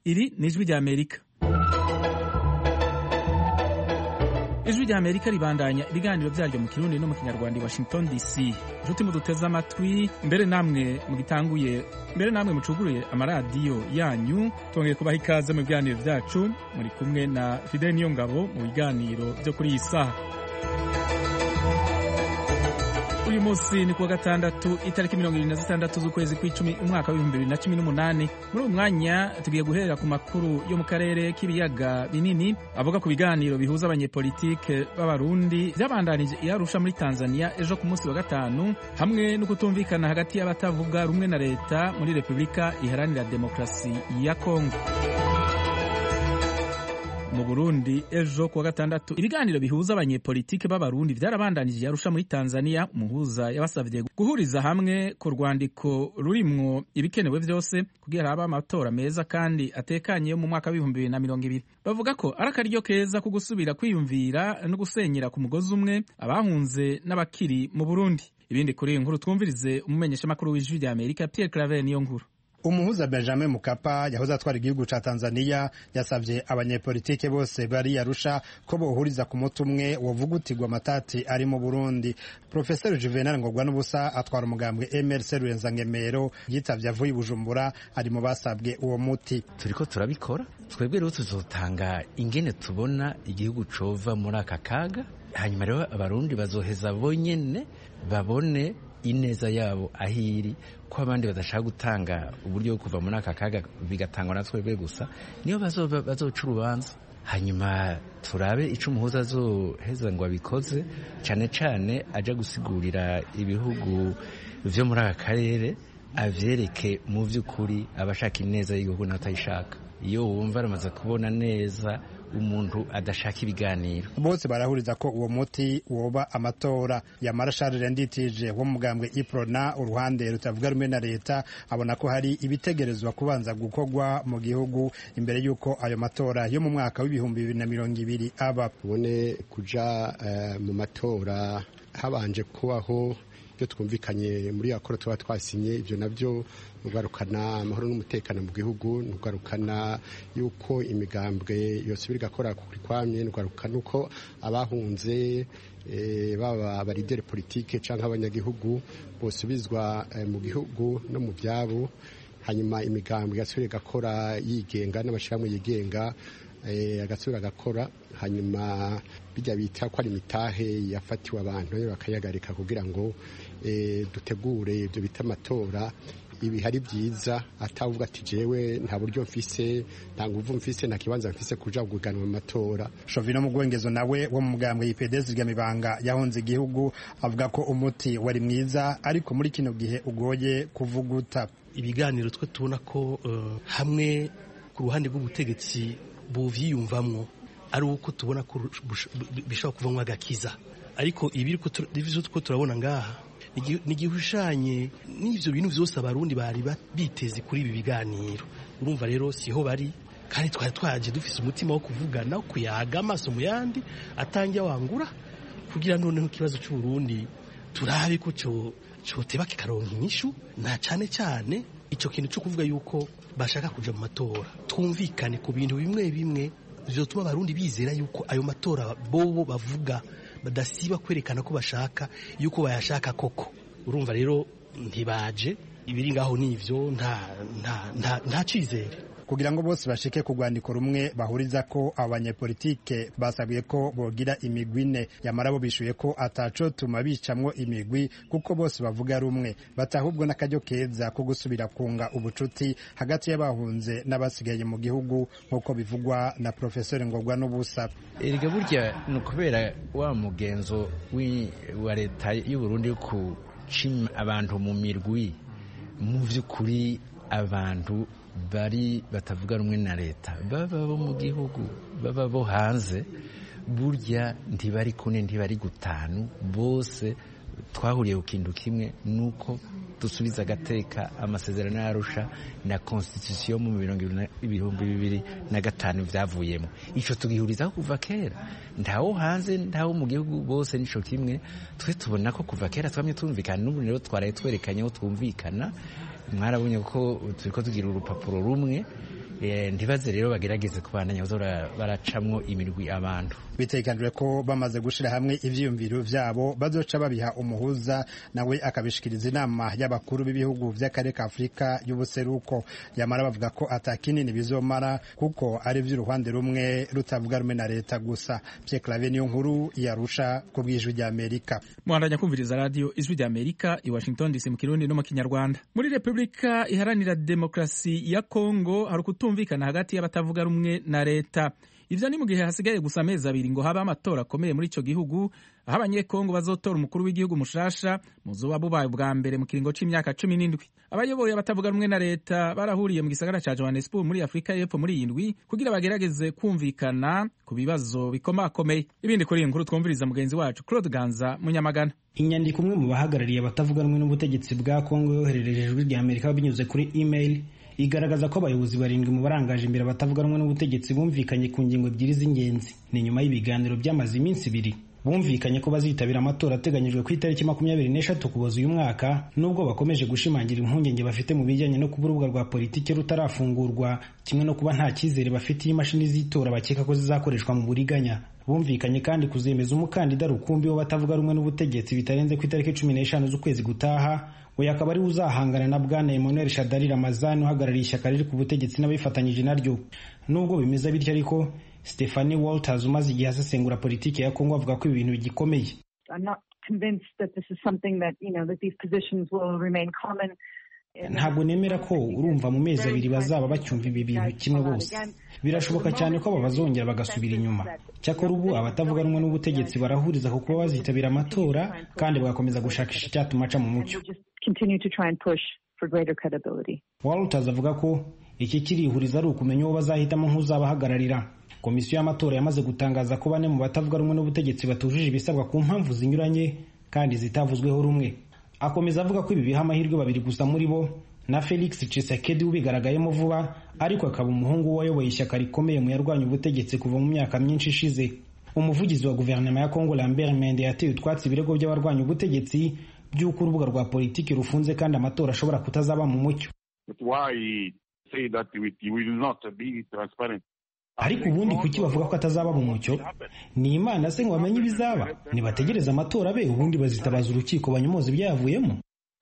Iri ni ijwi rya Amerika. Ijwi rya Amerika ribandanya ibiganiro byaryo mu Kirundi no mu Kinyarwanda i Washington DC. Juti muduteze amatwi, mbere namwe mucuguruye amaradiyo yanyu, tongeye kubaha ikaze mu biganiro byacu. Muri kumwe na Fidel Niyongabo mu biganiro byo kuri iyi saha. Uyu munsi ni kuwa gatandatu itariki 26 z'ukwezi kw'icumi umwaka wa 2018. Muri uyu mwanya tugiye guhera ku makuru yo mu karere k'ibiyaga binini avuga ku biganiro bihuza abanyepolitike b'abarundi byabandanije i Arusha muri Tanzania ejo ku munsi wa gatanu, hamwe no kutumvikana hagati y'abatavuga rumwe na leta muri Repubulika Iharanira Demokarasi ya Kongo. Mu Burundi ejo kuwa gatandatu ibiganiro bihuza abanyepolitike b'abarundi byarabandanije Arusha muri Tanzania. Umuhuza yabasavye guhuriza hamwe ku rwandiko rurimwo ibikenewe byose kugira habe amatora meza kandi atekanye yo mu mwaka wa 2020. Bavuga ko ari akaryo keza ku gusubira kwiyumvira no gusenyera ku mugozi umwe abahunze n'abakiri mu Burundi. Ibindi kuri iyi nkuru twumvirize umumenyesha makuru w'Ijwi rya Amerika Pierre Claver niyo nkuru. Umuhuza Benjamin Mkapa yahoze atwara igihugu ca Tanzania yasavye abanyepolitike bose bari Arusha ko bohuriza ku muti umwe wovugutirwa amatati ari mu Burundi. Professor Juvenal Ngorwanubusa atwara umugambwe MRC Ruenzangemero yitavye avuye i Bujumbura ari mu basabwe uwo muti. Turiko turabikora, twebwe rero tuzotanga ingene tubona igihugu cova muri aka kaga, hanyuma rero abarundi bazoheza bonyene babone ineza yabo ahiri, ko abandi badashaka gutanga uburyo bwo kuva muri aka kaga bigatangwa na twebwe gusa, niyo bazoca urubanza. Hanyuma turabe ico umuhuza azoheza ngo abikoze, cane cane aja gusigurira ibihugu vyo muri aka karere, avyereke mu vy'ukuri abashaka ineza y'igihugu n'atayishaka. Iyo wumva aramaze kubona neza umuntu adashaka ibiganiro, bose barahuriza ko uwo muti woba amatora. Yamara Charles Nditije wo mugambwe Iprona uruhande rutavuga rumwe na leta abona ko hari ibitegerezwa kubanza gukorwa mu gihugu imbere yuko ayo matora yo mu mwaka wa 2020 aba. Bone kuja mu matora habanje kubaho ibyo twumvikanye muri akora tuba twasinye, ibyo nabyo nugarukana amahoro n'umutekano mu gihugu, nugarukana yuko imigambwe yose birigakora kuri kwamye, nugarukana uko abahunze baba abalideri politike canke abanyagihugu bosubizwa mu gihugu no mu byabo, hanyuma imigambwe yasubira gakora yigenga n'amashirahamwe yigenga agasubira gakora, hanyuma bijya bita ko ari imitahe yafatiwe abantu bakayagarika kugira ngo dutegure ibyo bita amatora. Ibi hari byiza atavuga ati jewe nta buryo mfise, nta nguvu mfise, nta kibanza mfise kuja guganwa mu matora. Shovino Mugwengezo nawe wo mu mugambwe y'IPDS Gamibanga yahonze igihugu avuga ko umuti wari mwiza ariko muri kino gihe ugoye kuvuguta. Ibiganiro twe tubona ko hamwe ku ruhande rw'ubutegetsi buvyiyumvamwo ari uko tubona ko bishobora kuvamwa agakiza, ariko ibiri ko turabona ngaha nigihushanye n'ivyo bintu vyose abarundi bari biteze kuri ibi biganiro. Urumva rero siho bari, kandi twari twaje dufise umutima wo kuvugana, kuyaga amaso mu yandi atangiye wangura, kugira noneho ikibazo cy'u Burundi turabe ko coteba kikaronka inyishu, na cane cyane ico kintu cyo kuvuga yuko bashaka kuja mu matora. Twumvikane ku bintu bimwe bimwe bizotuma abarundi bizera yuko ayo matora bobo bavuga badasiba kwerekana ko bashaka yuko bayashaka koko. Urumva rero ntibaje, ibiri ngaho nivyo nta cizere. Kugira ngo bose bashike ku rwandiko rumwe bahuriza ko abanyepolitike basabwe ko bogira imigwi ine. Yamara bo bishuye ko ataco tuma bicamwo imigwi kuko bose bavuga rumwe, batahubwo n'akaryo keza ko gusubira kunga ubucuti hagati y'abahunze n'abasigaye mu gihugu nk'uko bivugwa na Professor Ngorwanubusa. Erega burya no kubera wa mugenzo wa leta y'u Burundi ku cima abantu mu mirwi, mu vy'ukuri abantu bari batavuga rumwe na leta, baba bo mu gihugu baba bo hanze, burya ntibari kune ntibari gutanu, bose twahuriye ku kintu kimwe, nuko dusubiza agateka amasezerano y'Arusha na constitution mu 2005 vyavuyemo. Ico tugihuriza kuva kera, ntawo hanze ntawo mu gihugu, bose nico kimwe. Twe tubona ko kuva kera twamye tumvikana, n'ubu rero twaraye twerekanye ko twumvikana. Mwarabonye ko turiko tugira urupapuro rumwe ntibaze rero bagerageze kubandanya baracamwo imirwi abantu. Bitegekanijwe ko bamaze gushira hamwe ivyiyumviro vyabo bazoca babiha umuhuza nawe akabishikiriza inama y'abakuru b'ibihugu vy'akarere ka Afurika y'ubuseruko. Yamara bavuga ko atakinini bizomara kuko ari vy'uruhande rumwe rutavuga rumwe na leta gusa. Pierre Claver niyo nkuru yarusha ku bw'ijwi rya Amerika. Mwandanya kumviriza radio ijwi rya Amerika i Washington DC mu Kirundi no mu Kinyarwanda. Muri Republika Iharanira Demokarasi ya Kongo hari kutumvikana hagati y'abatavuga rumwe na leta. Ivyo ni mu gihe hasigaye gusa amezi abiri ngo habe amatora akomeye muri ico gihugu, aho abanyekongo bazotora umukuru w'igihugu mushasha muzoba bubaye bwa mbere mu kiringo c'imyaka 17. Abayoboye abatavuga rumwe na leta barahuriye mu gisagara ca Johannesburg muri Afrika y'Epfo muri iyi ndwi kugira bagerageze kumvikana ku bibazo bikomakomeye. Ibindi kuri iyi nkuru twumviriza mugenzi wacu Claude Ganza Munyamagana. Inyandiko umwe mu bahagarariye abatavuga rumwe n'ubutegetsi bwa Kongo yoherereje ijwi rya Amerika binyuze kuri email igaragaza ko abayobozi barindwi mu barangaje imbere abatavuga rumwe n'ubutegetsi bumvikanye ku ngingo ebyiri z'ingenzi. Ni nyuma y'ibiganiro by'amazi iminsi ibiri. Bumvikanye ko bazitabira amatora ateganyijwe ku itariki 24 Ukuboza uyu mwaka, nubwo bakomeje gushimangira impungenge bafite mu bijyanye no kuba urubuga rwa politiki rutarafungurwa, kimwe no kuba nta cyizere bafitiye imashini z'itora bakeka ko zizakoreshwa mu buriganya. Bumvikanye kandi kuzemeza umukandida rukumbi wo batavuga rumwe n'ubutegetsi bitarenze ku itariki 15 z'ukwezi gutaha, we akaba ari uzahangana na Bwana Emmanuel Shadari Ramazani uhagarariye ishyaka riri ku butegetsi n'abifatanyije naryo. Nubwo bimeze bityo ariko Stephanie Walters umaze igihe asesengura politiki ya Kongo avuga ko ibintu bigikomeye. Ntabwo nemera ko urumva mu mezi abiri bazaba bacyumva ibi bintu kimwe bose. Birashoboka cyane ko bazongera bagasubira inyuma. Cyakora ubu abatavuga rumwe n'ubutegetsi barahuriza ku kuba bazitabira amatora kandi bagakomeza gushakisha icyatuma aca mu mucyo. Walters avuga ko iki kirihuriza ari ukumenya uwo bazahitamo nk'uzabahagararira. Komisiyo y'amatora yamaze gutangaza ko bane mu batavuga rumwe n'ubutegetsi batujuje ibisabwa ku mpamvu zinyuranye kandi zitavuzweho rumwe. Akomeza avuga ko ibi biha amahirwe babiri gusa muri bo, na Felix Tshisekedi ubigaragayemo vuba, ariko akaba umuhungu wayoboye ishyaka rikomeye mu yarwanya ubutegetsi kuva mu myaka myinshi ishize. Umuvugizi wa guverinoma ya Kongo Lambert Mende yateye utwatsi ibirego by'abarwanya ubutegetsi by'uko urubuga rwa politiki rufunze kandi amatora ashobora kutazaba mu mucyo. Ariko ubundi kuki bavuga ko atazaba mu mucyo? Ni Imana se ngo bamenye ibizaba? Nibategereza amatora be ubundi bazitabaza urukiko banyomoza ibyavuyemo.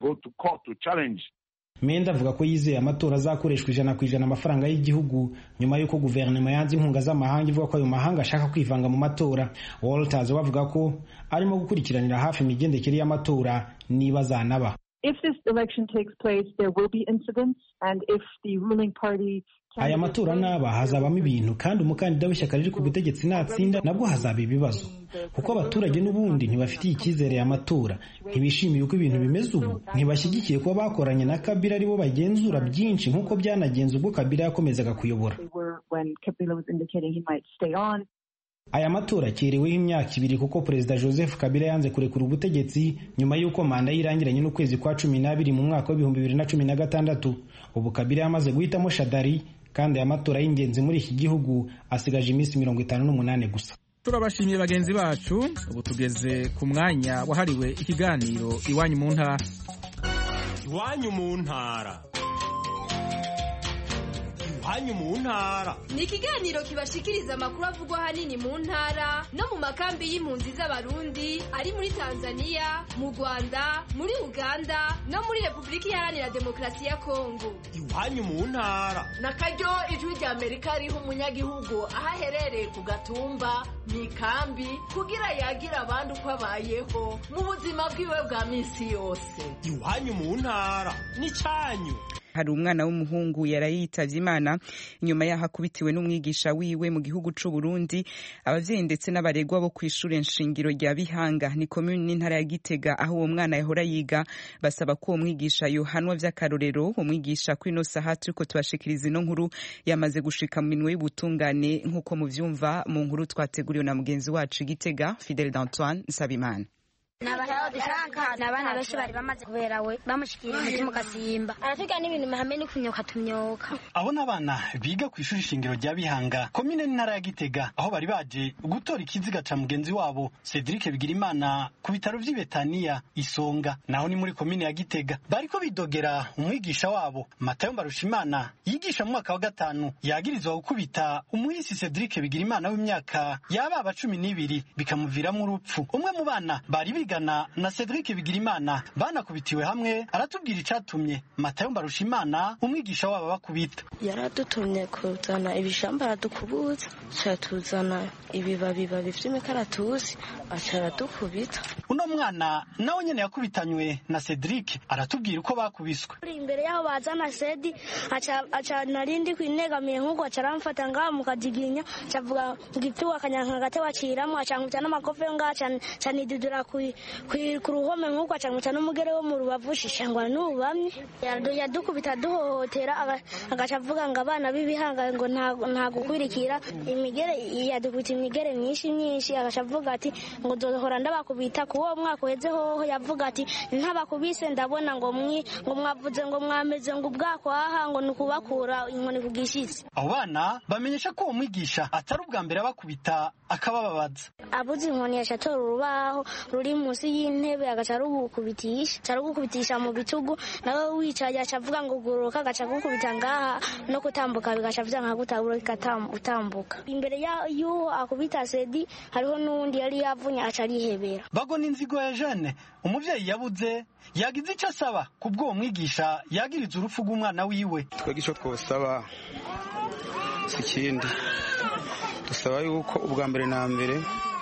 Menda avuga ko yizeye amatora azakoreshwa 100% amafaranga y'igihugu nyuma y'uko guverinoma yanze inkunga z'amahanga ivuga ko ayo mahanga ashaka kwivanga mu matora. Walters bavuga ko arimo gukurikiranira hafi imigendekere y'amatora niba zanaba. If this election takes place, there will be incidents, and if the ruling party aya matora naba hazabamo ibintu kandi umukandida w'ishyaka riri ku butegetsi natsinda nabwo hazaba ibibazo kuko abaturage n'ubundi ntibafitiye icyizere y'amatora, ntibishimiye uko ibintu bimeze ubu, ntibashyigikiye kuba bakoranye na Kabila aribo bagenzura byinshi nk'uko byanagenze ubwo Kabila yakomezaga kuyobora. Aya matora akereweho imyaka 2 kuko Perezida Joseph Kabila yanze kurekura ubutegetsi nyuma y'uko manda yirangiranye n'ukwezi kwa 12 mu mwaka wa 2016. Ubu Kabila yamaze guhitamo Shadari kandi aya matora y'ingenzi muri iki gihugu asigaje iminsi 58 gusa. Turabashimiye bagenzi bacu, ubu tugeze ku mwanya wahariwe ikiganiro Iwanyu mu ntara. Iwanyu mu ntara. Iwanyu mu ntara ni ikiganiro kibashikiriza amakuru avugwa hanini mu ntara no mu makambi y'impunzi z'abarundi ari muri Tanzania, mu Rwanda, muri Uganda no muri Republika Iharanira Demokarasi ya Kongo. Iwanyu mu ntara nakaryo ijwi rya Amerika riho umunyagihugu aho aherereye ku gatumba mu ikambi kugira yagira abandi uko abayeho mu buzima bwiwe bwa minsi yose. Iwanyu mu ntara ni cyanyu. Hari umwana w'umuhungu yarayitavye Imana nyuma yaho akubitiwe n'umwigisha wiwe mu gihugu c'u Burundi. Abavyeyi ndetse n'abaregwa bo kw'ishure nshingiro rya Bihanga ni commune n'intara ya Gitega aho uwo mwana yahora yiga basaba ko uwo mwigisha yohanwa vy'akarorero. Umwigisha kw'ino saha turiko tubashikiriza ino nkuru yamaze gushika mu minwe y'ubutungane nk'uko muvyumva mu nkuru twateguriwe na mugenzi wacu Gitega Fidel d'Antoine Nsabimana. Nabahawe mwaka abana benshi bari bamaze kubera we bamushikira umutima ugasimba aratubwira n'ibintu mahame ni kunyoka tumyoka. Abo n'abana biga ku ishuri shingiro rya Bihanga komine n'intara ya Gitega aho bari baje gutora ikiziga ca mugenzi wabo Cedric Bigirimana ku bitaro vy'i Betania Isonga naho ni muri komine ya Gitega. Bariko bidogera umwigisha wabo Matayo Mbarushimana yigisha mu mwaka wa 5 yagirizwa gukubita umuhisi Cedric Bigirimana w'imyaka yaba 12 bikamuviramwo urupfu. Umwe mu bana bari bigana na Cedric Bigirimana banakubitiwe hamwe aratubwira icatumye Matayo Mbarushimana umwigisha wabo bakubita. Yaradutumye kuzana ibishamba aradukubutsa cyatuzana ibibabi vy'imikaratusi acaradukubita. Uno mwana nawe nyene yakubitanywe na Cedric aratubwira uko bakubiswe. Imbere yaho bazana Sedi aca narindi kwinegamiye nkuko acaramfata ngaha mu kadiginya cavuga ngipfiwa kanyanka gate waciramwe acankubita n'amakofe ngaha canidudura ku ruhome nkuko acankubita n'umugere wo mu rubavu shishangwa n'ubamye yadukubita duhohotera agaca avuga ngo abana b'Ibihanga ngo nta gukwirikira imigere yadukubita imigere myinshi agaca avuga ati ngo dohora ndabakubita kuwo mwaka uheze hoho yavuga ati ntabakubise ndabona ngo mwavuze ngo mwameze ngo ubwakwaha ngo nukubakura inkoni kugishitsi. Abo bana bamenyesha ko umwigisha atari ubwa mbere abakubita akabababaza. Abuze inkoni yashatora urubaho ruri munsi y'intebe agaca rugukubitisha mu bitugu nawe wicaye acavuga ngo guruka agaca gukubita ngaha no kutambuka bigaca vuga nka gutabura utambuka. Imbere y'uwo akubita Sedi hariho n'undi yari yavunye aca arihebera. Bagona inzigo ya Jeanne umuvyeyi yabuze yagize icyo asaba kubwo umwigisha yagiriza urupfu rw'umwana wiwe. Twege ico twosaba sikindi dusaba yuko ubwa mbere na mbere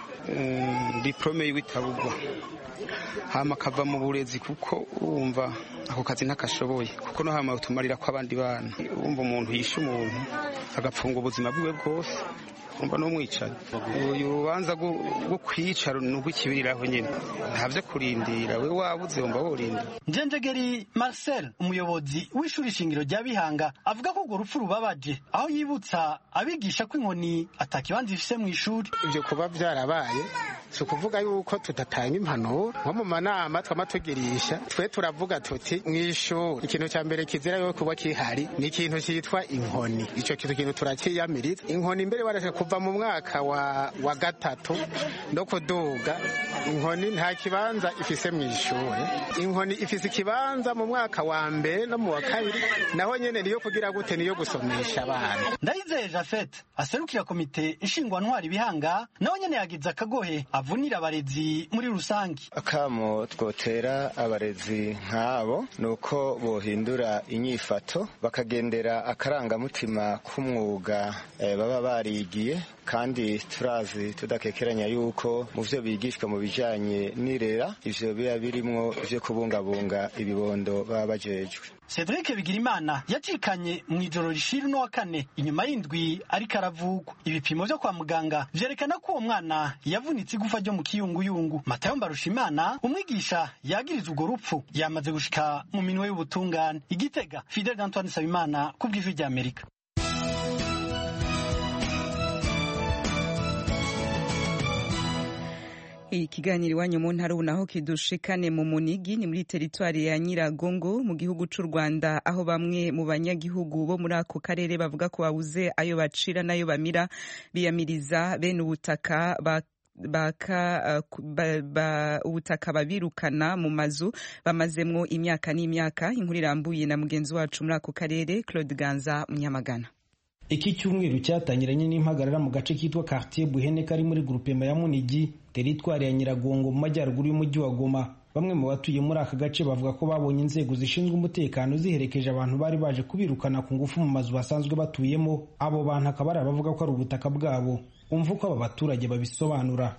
diplome yiwitabugwa hama kava mu burezi kuko urumva ako kazi ntakashoboye kuko no hama utumarira ko abandi bana urumva umuntu yishe umuntu agapfunga ubuzima bwiwe bwose umva no mwicaye uyu rubanza rwo kwicara n'ugwikibiriraho nyene ntavyo kurindira we wabuze umva worinda. Njenjegeri Marcel umuyobozi w'ishuri shingiro rya Bihanga avuga ko urwo rupfu rubabaje aho yibutsa abigisha ko inkoni atakibanza ifise mu ishuri. Ivyo kuba vyarabaye si ukuvuga yuko tudatanga impanuro nko mu manama twamatugirisha twe turavuga tuti mw'ishuri ikintu cya mbere kizira yo kuba kihari ni ikintu cyitwa inkoni. Ico kintu turakiyamiriza inkoni mbere barashaka kuva mu mwaka wa 3 no kuduga inkoni nta kibanza ifise mu ishuri. Inkoni ifise ikibanza mu mwaka wa 2 no mu wa 2 naho nyene niyo kugira gute niyo gusomesha abana. Ndayizeye Jafet aserukira komite ishingwa ntwari Bihanga naho nyene yagize akagohe avunira abarezi muri rusangi. Akamo twotera abarezi nk'abo nuko bohindura inyifato bakagendera akarangamutima k'umwuga baba barigiye kandi turazi tudakekeranya yuko mu vyo bigishwa mu bijanye n'irera ivyo biba birimwo vyo kubungabunga ibibondo baba bajejwe. Cedric Bigirimana yacikanye mu ijoro rishira no wa 4 inyuma y'indwi ariko aravugwa. Ibipimo vyo kwa muganga vyerekana ko uwo mwana yavunitse igufa ryo mu kiyunguyungu. Matayo Mbarushimana umwigisha yagiriza urwo rupfu yamaze gushika mu minwe y'ubutungane. Igitega Fidel Antoine Sabimana ku bw'ijwi rya Amerika. Ikiganiro iwanyu mu ntara unaho kidushikane mu Munigi ni muri teritwari ya Nyiragongo mu gihugu c'u Rwanda aho bamwe mu banyagihugu bo muri ako karere bavuga ko babuze ayo bacira nayo bamira biyamiriza bene ubutaka ubutaka babirukana mu mazu bamazemwo imyaka n'imyaka. Inkuru irambuye na mugenzi wacu muri ako karere Claude Ganza Munyamagana. Iki cyumweru cyatangiranye n'impagarara mu gace kitwa Quartier Buhene kari muri groupement ya Munigi teritwari ya Nyiragongo mu majyaruguru y'umujyi wa Goma. Bamwe mu batuye muri aka gace bavuga ko babonye inzego zishinzwe umutekano ziherekeje abantu bari baje kubirukana ku ngufu mu mazu basanzwe batuyemo. Abo bantu akaba ari abavuga ko ari ubutaka bwabo. Umva uko aba baturage babisobanura.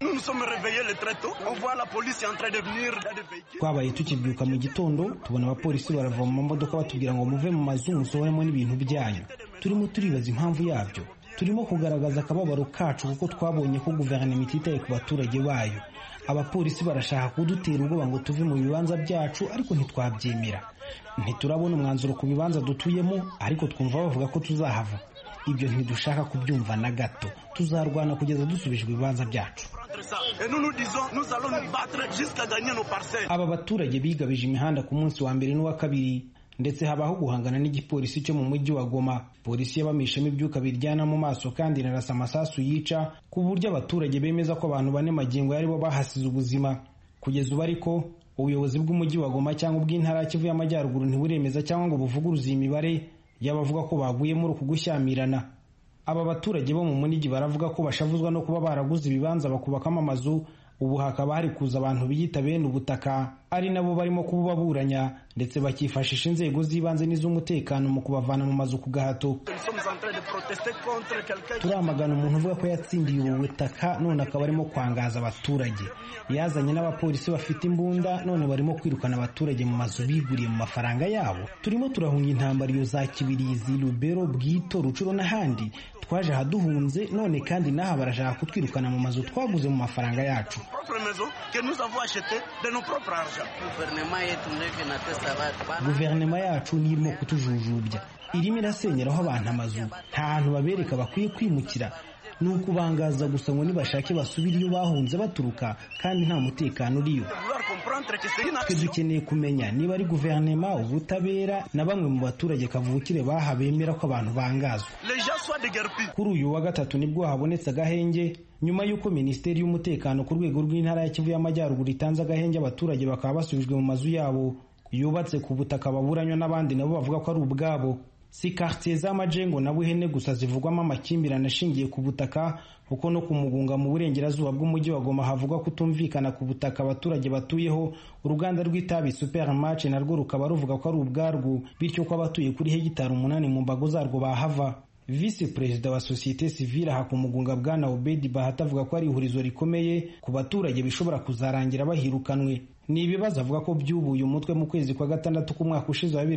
Twabaye tukibyuka mu gitondo tubona abapolisi barava mu modoka batubwira ngo muve mu mazu musohoremo n'ibintu byanyu. Turimo turibaza impamvu yabyo. Turimo kugaragaza akababaro kacu kuko twabonye ko guverinoma ititaye ku baturage bayo. Abapolisi barashaka kudutera ubwoba ngo tuve mu bibanza byacu ariko ntitwabyemera. Ntiturabona umwanzuro ku bibanza dutuyemo ariko twumva bavuga ko tuzahava. Ibyo ntidushaka kubyumva na gato. Tuzarwana kugeza dusubijwe ibibanza byacu. aba baturage bigabije imihanda ku munsi wa mbere n'uwa kabiri, ndetse habaho guhangana n'igipolisi cyo mu mujyi wa Goma. Polisi yabamishemo ibyuka biryana mu maso kandi inarasa amasasu yica, ku buryo abaturage bemeza ko abantu bane magingo yari bo bahasize ubuzima. Kugeza ubu ariko ubuyobozi bw'umujyi wa Goma cyangwa ubw'intara ya Kivu y'Amajyaruguru ntiburemeza cyangwa ngo buvuguruze iyi mibare y'abavuga ko baguye muri uku gushyamirana. Aba baturage bo mu munigi baravuga ko bashavuzwa no kuba baraguze ibibanza bakubakamo amazu, ubu hakaba hari kuza abantu biyita bene ubutaka ari nabo barimo kububaburanya, ndetse bakifashisha inzego z'ibanze n'iz'umutekano mu kubavana mu mazu ku gahato. Turamagana umuntu uvuga ko yatsindiye ubu butaka none akaba arimo kwangaza abaturage. Yazanye n'abapolisi bafite imbunda none barimo kwirukana abaturage mu mazu biguriye mu mafaranga yabo. Turimo turahunga intambara iyo za Kibirizi, Lubero, Bwito, Rucuro n'ahandi. Twaje ahaduhunze none kandi n'aha barashaka kutwirukana mu mazu twaguze mu mafaranga yacu. Guverinoma yacu ni irimo kutujujubya, irimo irasenyeraho abantu amazu, nta hantu babereka bakwiye kwimukira. Ni ukubangaza gusa ngo nibashake basubire iyo bahunze baturuka, kandi nta mutekano uriyo. Twe dukeneye kumenya niba ari guverinoma, ubutabera na bamwe mu baturage kavukire baha bemera ko abantu bangazwa. Kuri uyu wa gatatu nibwo habonetse agahenge, nyuma y'uko Minisiteri y'Umutekano ku rwego rw'intara ya Kivu y'Amajyaruguru itanze agahenge abaturage bakaba basubijwe mu mazu yabo yubatse ku butaka baburanywa n'abandi nabo bavuga ko ari ubwabo. Si quartier z'Amajengo na Buhene gusa zivugwamo amakimbirane ashingiye ku butaka, kuko no ku Mugunga mu burengerazuba bw'umujyi wa Goma havugwa kutumvikana ku butaka abaturage batuyeho. Uruganda rw'itabi Supermarché narwo rukaba ruvuga ko ari ubwarwo, bityo ko abatuye kuri hegitari 8 mu mbago zarwo bahava. Vice Perezida wa Societe Civile aha ku Mugunga Bwana Obedi Bahati avuga ko ari ihurizo rikomeye ku baturage bishobora kuzarangira bahirukanwe. Ni ibibazo avuga ko byubuye umutwe mu kwezi kwa gatandatu k'umwaka ushize wa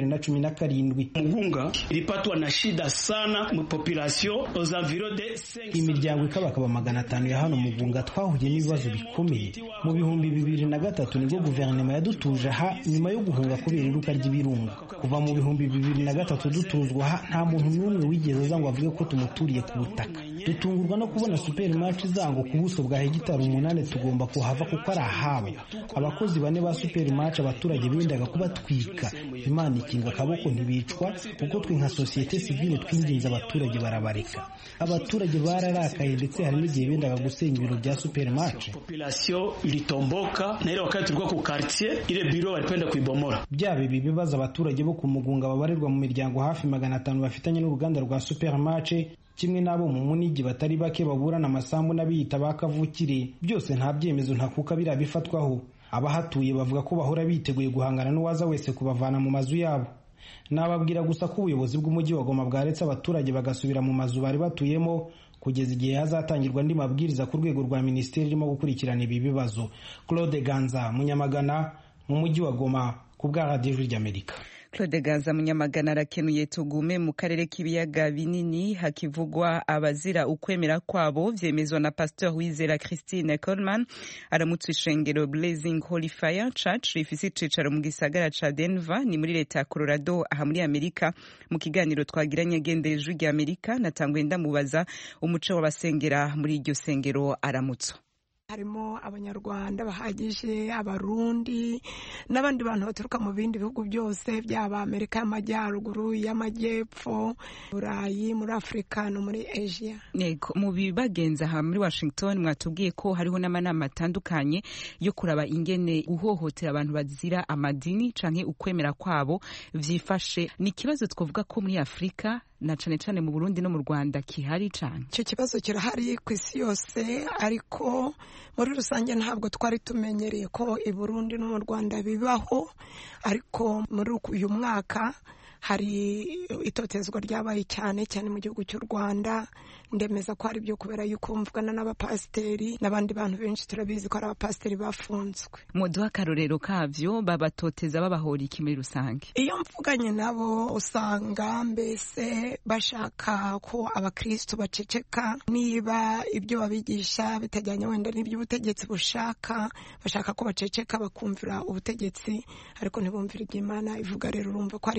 2017. Mugunga ilipatwa na shida sana mu population aux environs de 500. Imiryango ikabakaba 500 ya hano Mugunga twahuye n'ibibazo bikomeye. Mu bihumbi 2003 nibwo guverinoma yadutuje aha nyuma yo guhunga kubera iruka ry'ibirunga. Kuva mu bihumbi 2003 dutuzwa aha nta muntu n'umwe wigeze azangwa avuge ko tumuturiye ku butaka. Dutungurwa no kubona Supermarché zango ku buso bwa hegitari 8 tugomba kuhava kuko ari ahabo. Abakozi bane ba Supermarché abaturage bendaga kubatwika, Imana ikinga akaboko ntibicwa kuko twe nka Societe Civile twinginze abaturage barabareka. Abaturage bararakaye ndetse hari n'igihe bendaga gusenya ibiro bya Supermarché. Population ilitomboka na ile wakati tulikuwa ku quartier ile biro walipenda kuibomora. Byaba ibi bibazo abaturage bo ku Mugunga babarirwa mu miryango hafi 500 bafitanye n'uruganda rwa Supermarché, kimwe nabo mu munigi batari bake baburana amasambu n'abiyita bakavukire, byose nta byemezo ntakuka birabifatwaho. Abahatuye bavuga ko bahora biteguye guhangana n'uwaza wese kubavana mu mazu yabo. Nababwira gusa ko ubuyobozi bw'umujyi wa Goma bwaretse abaturage bagasubira mu mazu bari batuyemo kugeza igihe hazatangirwa andi mabwiriza ku rwego rwa Minisiteri irimo gukurikirana ibi bibazo. Claude Ganza, Munyamagana, mu mujyi wa Goma, ku bwa Radio Ijwi ry'Amerika. Claude Ganza Munyamagana arakenuye. Tugume mu karere k'ibiyaga binini hakivugwa abazira ukwemera kwabo, vyemezwa na Pastor Wizera Christine Coleman aramutse ishengero Blazing Holy Fire Church rifise icicaro mu gisagara ca Denver ni muri leta ya Colorado aha muri Amerika. Mu kiganiro twagiranye agendereje Ijwi ry'Amerika natangwe ndamubaza umuco w'abasengera muri iryo sengero aramutse. Harimo abanyarwanda bahagije, abarundi n'abandi bantu baturuka mu bindi bihugu byose byaba Amerika y'Amajyaruguru, y'Amajyepfo, Burayi, muri Afrika no muri Asia. Yego, mu bibagenza aha muri Washington mwatubwiye ko hariho n'amanama atandukanye yo kuraba ingene guhohotera abantu bazira amadini canke ukwemera kwabo vyifashe. Ni kibazo twovuga ko muri Afrika na cane cane mu Burundi no mu Rwanda kihari cane. Icyo kibazo kirahari ku isi yose, ariko muri rusange ntabwo twari tumenyereye ko i Burundi no mu Rwanda bibaho, ariko muri uyu mwaka hari itotezwa ryabaye cyane cyane mu gihugu cy'u Rwanda. Ndemeza ko ari byo kubera yuko mvugana n'abapasiteri n'abandi bantu benshi turabizi ko ari abapasiteri bafunzwe. Muduha akarorero kavyo, babatoteza babahora iki muri rusange? Iyo mvuganye nabo usanga mbese bashaka ko abakristo baceceka, niba ibyo babigisha bitajyanye wenda n'ibyo ubutegetsi bushaka, bashaka ko baceceka bakumvira ubutegetsi ariko ntibumvira iby'Imana ivuga. Rero urumva ko ari ikibazo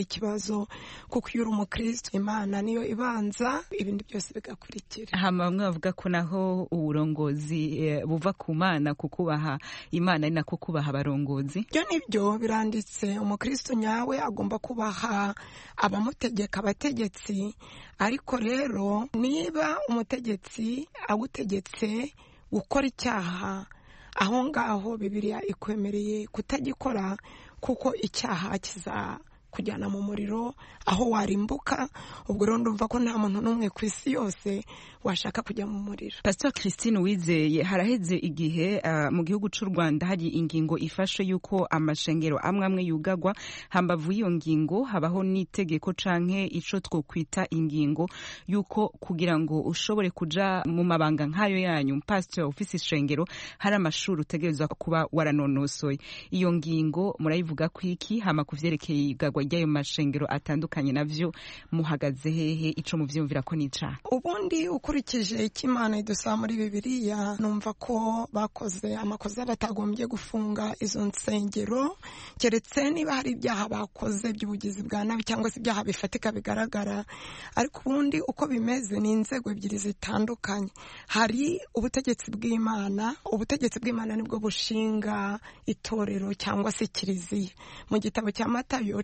kibazo kuko iyo uri umukristo Imana niyo ibanza ibindi byose bigakurikira. Bamwe bavuga ko naho uburongozi buva ku Mana kukubaha Imana ari nako kubaha abarongozi. Byo nibyo biranditse, umukristo nyawe agomba kubaha abamutegeka, abategetsi. Ariko rero niba umutegetsi agutegetse gukora icyaha, aho ngaho Bibiliya ikwemereye kutagikora kuko icyaha kiza kujyana mu muriro aho warimbuka. Ubwo rero ndumva ko nta muntu n'umwe ku isi yose washaka kujya mu muriro. Pastor Christine Uwizeye, haraheze igihe mu gihugu cy'u Rwanda hari ingingo ifashe yuko amashengero amwe yugagwa. Hambavu y'iyo ngingo habaho n'itegeko canke ico twokwita ingingo yuko kugira ngo ushobore kuja mu mabanga nk'ayo yanyu pastor office ishengero hari amashuri utegerezwa kuba waranonosoye. Iyo ngingo murayivuga kwiki? Hama kuvyerekeye igagwa ry'ayo mashengero atandukanye navyo muhagaze hehe? Ico muvyumvira ko nica? Ubundi ukurikije ikimana idusaba muri Bibiliya, numva ko bakoze amakosa batagombye gufunga izo nsengero keretse niba hari ibyaha bakoze by'ubugizi bwa nabi cyangwa se ibyaha bifatika bigaragara. Ariko ubundi uko bimeze ni inzego ebyiri zitandukanye. Hari ubutegetsi bw'Imana. Ubutegetsi bw'Imana nibwo bushinga itorero cyangwa se kiliziya. Mu gitabo cya Matayo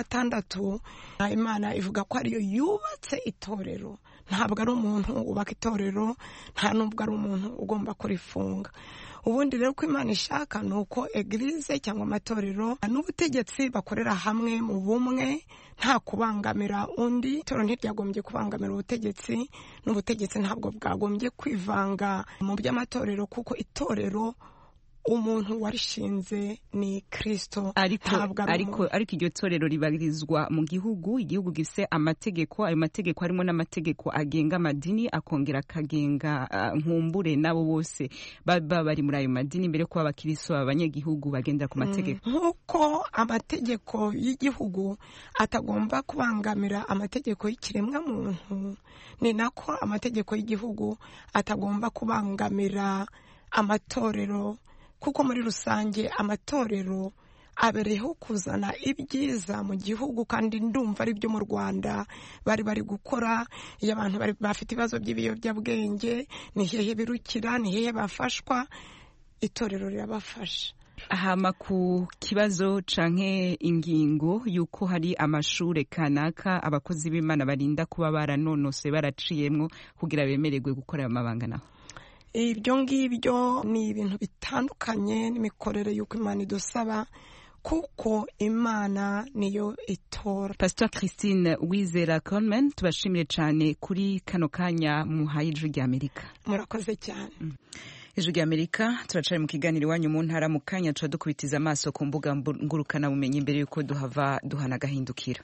16 Imana ivuga ko ariyo yubatse itorero, ntabwo ari umuntu ubaka itorero, nta nubwo ari umuntu ugomba kurifunga. Ubundi rero ko Imana ishaka ni uko eglise cyangwa amatorero n'ubutegetsi bakorera hamwe mu bumwe nta kubangamira undi. Itorero ntiryagombye kubangamira ubutegetsi, n'ubutegetsi ntabwo bwagombye kwivanga mu by'amatorero kuko itorero umuntu warishinze ni Kristo. Ariko iryo torero ribarizwa mu gihugu, igihugu gifise amategeko. Ayo mategeko harimo n'amategeko agenga amadini, akongera akagenga nkumbure nabo bose baba bari muri ayo madini mbere ko abakristo abanyagihugu bagendera ku mategeko. Nkuko amategeko y'igihugu atagomba kubangamira amategeko y'ikiremwa muntu, ni nako amategeko y'igihugu atagomba kubangamira amatorero, kuko muri rusange amatorero abereyeho kuzana ibyiza mu gihugu, kandi ndumva ari byo mu Rwanda bari gukora. Iyo abantu bafite ibibazo by'ibiyobyabwenge, ni hehe birukira, ni hehe bafashwa, itorero rirabafasha. Hama ku kibazo canke ingingo yuko hari amashure kanaka abakozi b'Imana barinda kuba baranonose baraciyemwo kugira bemererwe gukora ayo mabanga naho, ibyo ngibyo ni ibintu bitandukanye n'imikorere y'uko Imana idusaba, kuko Imana niyo itora. Pastor Christine Uwizeye Coleman, tubashimire cyane kuri kano kanya muhaye Ijwi ry'Amerika. Murakoze cyane. Ijwi ry'Amerika, turacari mu kiganiro iwanyu mu ntara. mu kanya tuca dukubitiza amaso ku mbuga ngurukana bumenyi mbere yuko duhava duhana gahindukira.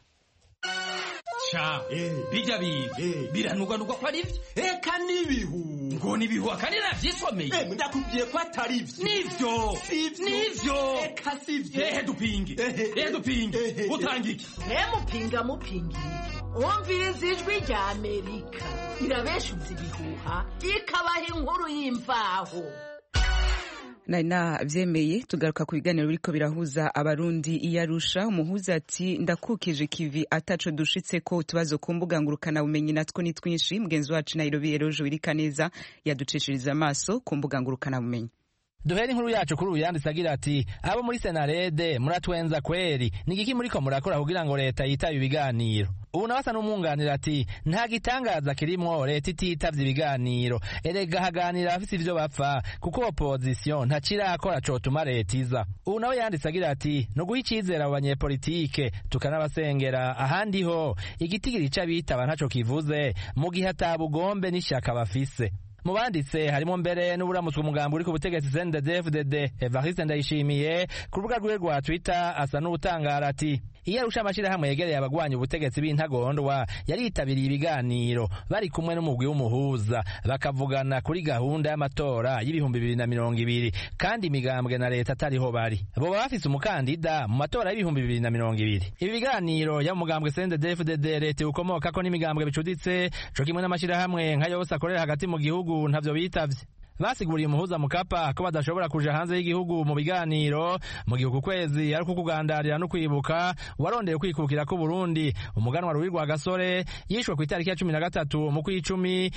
Bijya biranugwanugwa ko ari byo. Eka nibihu ngo nibihu akandi navyisomeye. Ndakubwiye ko atari byo. Nivyo eka sivyo. Dupinge utangike. Mupinga umviriza Ijwi ry'Amerika irabeshuza ibihuha ikabaha inkuru y'imvaho. Naina vyemeye tugaruka ku biganiro biriko birahuza abarundi iyarusha. Umuhuza ati ndakukije kivi ataco dushitse ko utubazo ku mbuga ngurukana bumenyi natwo ni twinshi. Mugenzi wacu Nairobi Erojo Irikaneza yaducishiriza amaso ku mbuga ngurukana bumenyi. Duhera inkuru yacu kuri uyanditse agira ati abo muri Senarede muratwenza kweri, ni igiki muriko murakora kugira ngo leta yitabe ibiganiro? Ubu nawe asa n'umwunganira ati nta gitangaza kirimwo leta ititavye ibiganiro, erega haganira abafise ivyo bapfa kuko opposition ntacirakora cotuma leta iza. Ubu nawe yanditse agira ati no guha icizera abo banyepolitike tukanabasengera, ahandi ho igitigiri c'abitaba ntaco kivuze mu gihe atabugombe n'ishaka bafise. Mu banditse harimo mbere n'uburamutswe umugambi uri ku butegetsi CNDD-FDD Evariste Ndayishimiye. Ku rubuga rwe rwa Twitter asa n'ubutangara ati iyo arusha amashirahamwe yegereye abagwanya ubutegetsi b'intagondwa yaritabiriye ibiganiro bari kumwe n'umugwi w'umuhuza bakavugana kuri gahunda y'amatora y'ibihumbi 2020 kandi imigambwe na leta atariho bari bo bafise umukandida mu matora y'ibihumbi 2020. Ibi biganiro ya mugambwe CNDD-FDD leta ukomoka ko n'imigambwe bicuditse co kimwe n'amashirahamwe nka yose akorera hagati mu gihugu ntavyo bitavye. basiguriye umuhuza Mukapa ko badashobora kuja hanze y'igihugu mu biganiro mu gihe uku kwezi ari kukugandarira no kwibuka warondeye kwikukira ko Burundi. Umuganwa Ruhirwa Gasore yishwe ku itariki ya 13 mu kw'icumi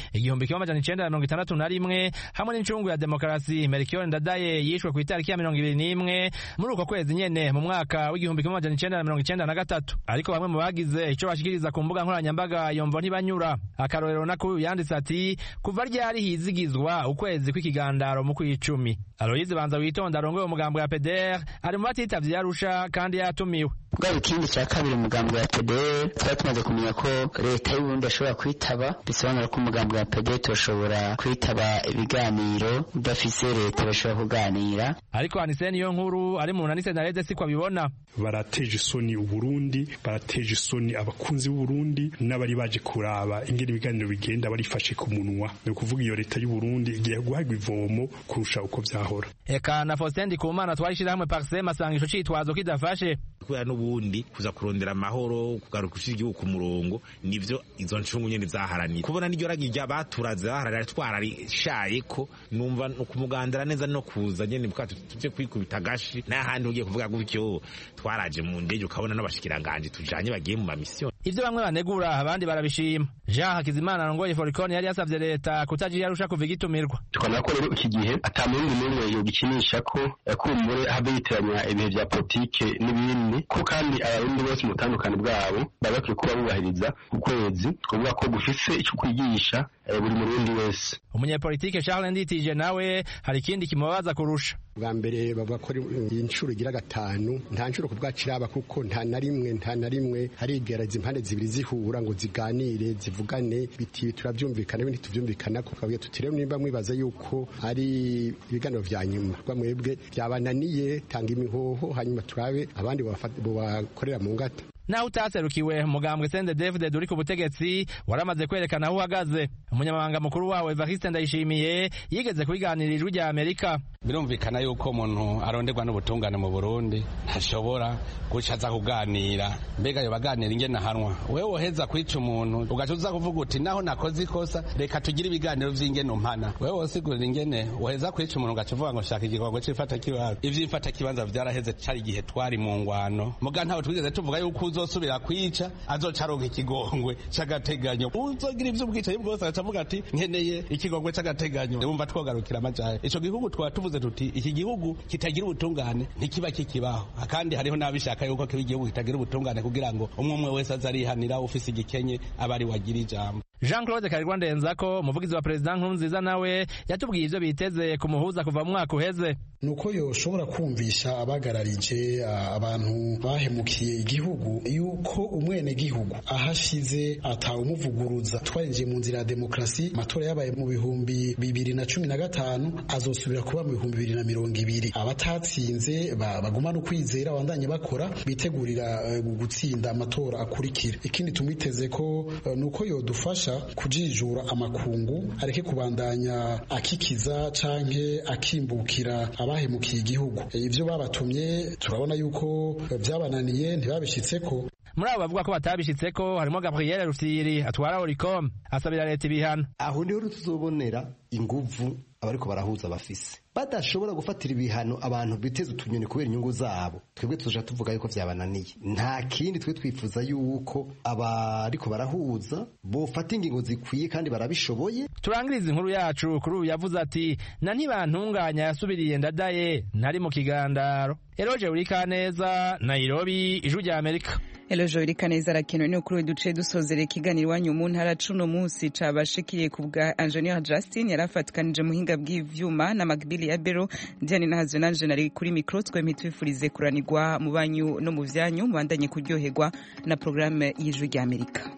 1961 hamwe n'incungu ya demokarasi Melchior Ndadaye yishwe ku itariki ya 21 muri uko kwezi nyene mu mwaka w'1993. Ariko bamwe mu bagize ico bashikiriza ku mbuga nkoranyambaga yomvo ntibanyura. Akarorero nako yanditse ati kuva ryari hizigizwa ukwezi kw'ikigandaro mu kw'icumi. Aloyize Banza witonda arongoye umugambo wa PDR ari mu batitavye Arusha kandi yatumiwe. Bwa ikindi cya kabiri umugambo wa PDR twari tumaze kumenya ko leta y'u Burundi ashobora kwitaba, bisobanura ko umugambo wa PDR toshobora kwitaba ibiganiro udafise leta bashobora kuganira. Ariko Aniseni yo nkuru ari mu nanise na Rede siko abibona. Barateje isoni Uburundi, barateje isoni abakunzi b'u Burundi n'abari baje kuraba ingene ibiganiro bigenda barifashe ku munwa. Ni ukuvuga iyo leta y'u Burundi igiye guhagwa ivomo kurusha uko vyahora. Eka na Faustin Ndikumana twarishira hamwe Parsem asanga ico citwazo kidafashe. Kubera n'ubundi kuza kurondera amahoro kugaruka igihugu ku murongo nivyo izo ncungu nyene zaharaniye. Kubona n'iryo ragirya baturaze zaharara twararishaye ko numva ukumugandara neza no kuza nyene bukatu tuje kwikubita gashi n'ahandi ugiye kuvuga gutyo twaraje mu ndege ukabona n'abashikiranganje tujanye bagiye mu mission. Ivyo bamwe banegura abandi barabishima. Jean Hakizimana arongoye Foricon yari yasavye leta kutagira Arusha kuva igitumurwa. Tukabona ko rero iki gihe atamundi n'umwe yogikinisha ko kumbure habe yitiranya ibihe vya politike n'ibindi ko kandi abarundi bose mu tandukane bwabo babakwiye kuba bubahiriza ukwezi kuvuga ko gufise ico kwigisha buri murundi wese. Umunyepolitike Charles Nditije nawe hari ikindi kimubaza kurusha. Bwa mbere bavuga ko inshuro igira gatanu nta nshuro kubwaciraba kuko nta na rimwe harigereza impande zibiri zihura ngo ziganire zivugane biti turavyumvikana ibindi tuvyumvikana ko kabuye tutiremo nimba mwibaza yuko ari ibiganiro vya nyuma kwa mwebwe byabananiye tanga imihoho hanyuma turabe abandi bakorera mu ngata. Naho utaserukiwe umugambwe CNDD-FDD uri ku butegetsi waramaze kwerekana aho uhagaze. Umunyamabanga mukuru wawe Evariste Ndayishimiye yigeze kubiganira Ijwi rya Amerika. Birumvikana yuko umuntu aronderwa n'ubutungane mu Burundi ntashobora gucaza kuganira. Mbega yo baganira ingene hanwa wewe woheza kwica umuntu ugacuza kuvuga uti naho nakoze ikosa reka tugire ibiganiro vy'ingene umpana. Wewe wosigurira ingene woheza kwica umuntu ugacuvuga ngo shaka igikorwa c'ifata kibanza. Ivyifata kibanza vyaraheze cari igihe twari mu ngwano. Muga ntawe twigeze tuvuga yuko uzosubira kwica azocaronka ikigongwe c'agateganyo. Uzogira ivy'ubwicaye bwose acavuga ati nkeneye ikigongwe c'agateganyo. Wumva twogarukira amajaye. Ico gihugu twatuvuze tuti iki gihugu kitagira ubutungane ntikiba kikibaho. Kandi hariho nabishaka yuko kiba igihugu kitagira ubutungane kugira ngo umwe wese azarihanira ufise igikenye abari wagira ijambo. Jean-Claude Karirwa Ndenzako umuvugizi wa President Nkurunziza nawe yatubwiye ivyo biteze kumuhuza kuva mu mwaka uheze. Nuko yoshobora kumvisha abagararije abantu bahemukiye igihugu yuko umwene gihugu ahashize atawumuvuguruza. Twarinjiye mu nzira ya demokrasi, amatora yabaye mu 2015 azosubira kuba mu 2020. Abatatsinze bagumana ukwizera bandanye bakora bitegurira gutsinda amatora akurikira. Ikindi tumwiteze ko nuko yodufasha kujijura amakungu areke kubandanya akikiza canke akimbukira abahemukiye igihugu. Ivyo babatumye turabona yuko vyabananiye ntibabishitseko. Muri abo bavuga ko batabishitseko harimo Gabriel Rufyiri atwara Oricom asabira leta ibihano. Aho niho tuzobonera inguvu abariko barahuza bafise badashobora gufatira ibihano abantu biteze utunyoni kubera inyungu zabo. Twebwe tuja tuvuga yuko vyabananiye. Nta kindi twe twifuza yuko abariko barahuza bofata ingingo zikwiye kandi barabishoboye. Turangiriza inkuru yacu kuri uyu yavuze ati na ntibantunganya yasubiriye Ndadaye ntari mu kigandaro. Eroje Urikaneza, Nairobi, Ijwi rya Amerika. Elojo Urikaneza arakenewe ni ukuri duce dusozera ikiganiro iwanyu mu ntara cuno munsi cabashikiye ku bwa Engineer Justin yarafatikanije muhinga bw'ivyuma na Magbili ya Bero Diane Nahazwe nanje nari kuri micro twe twifurize kuranirwa mu banyu no mu vyanyu mubandanye kuryoherwa na programme y'Ijwi rya Amerika.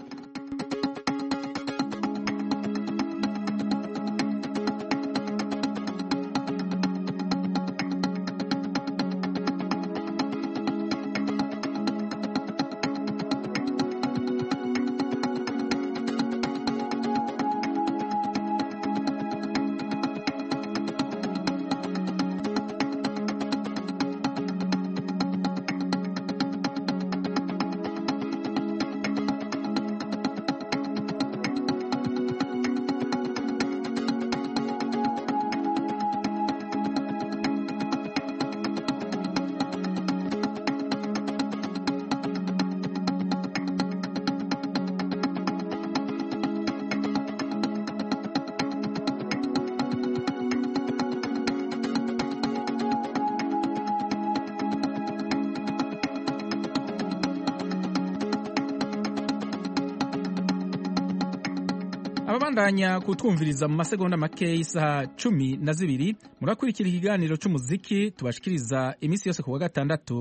ababandanya kutwumviriza mu masegonda make y'isaha 12 murakurikira ikiganiro c'umuziki tubashikiriza iminsi yose ku wa gatandatu